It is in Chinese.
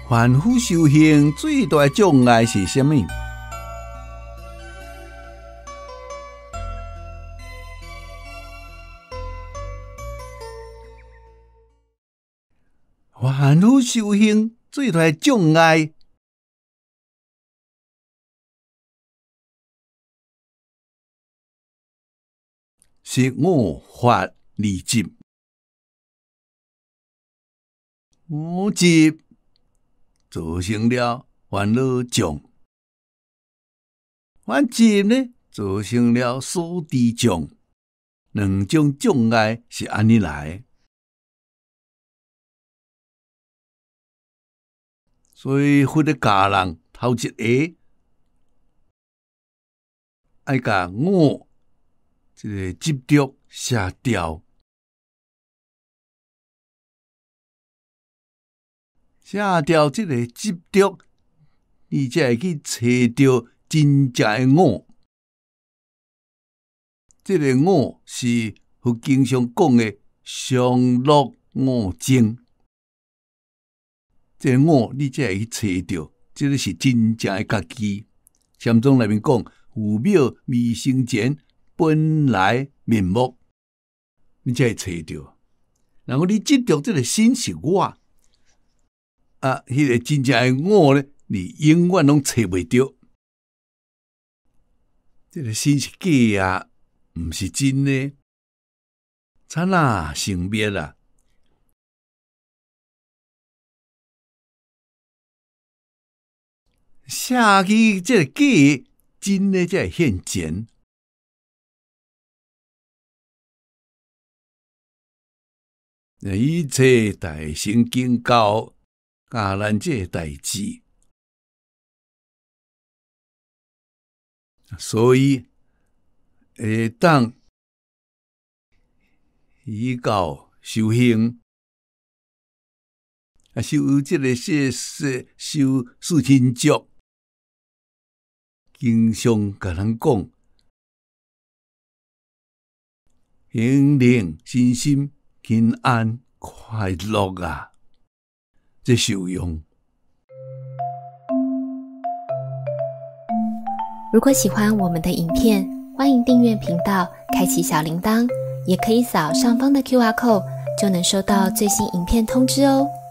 凡夫修行最大的障碍是什么？凡夫修行最大的障碍是我法二执。我执造成了烦恼障，反执呢造成了所知障，两种障碍是安尼来的。所以佛咧教人头一个，爱甲我这个执着下掉，下掉这个执着，你才会去找到真正的我。这个我是佛经上讲的常乐我净。这个我你才会去找到，这个是真正的家己。禅宗内面讲，父母未生前本来面目，你才会找到。然后你执着这个心是我，迄个真正的我呢，你永远拢找袂到。这个心是假啊，毋是真的，惨啊，成灭啊！下去这个假，真的才会现前。一切大乘经教教咱这个代志，所以会当依教修行，修这个修四亲咒。经常甲人讲，心灵、身心平安快乐啊！这受用。 如果喜欢我们的影片，欢迎订阅频道，开启小铃铛，也可以扫上方的 QR code，就能收到最新影片通知哦。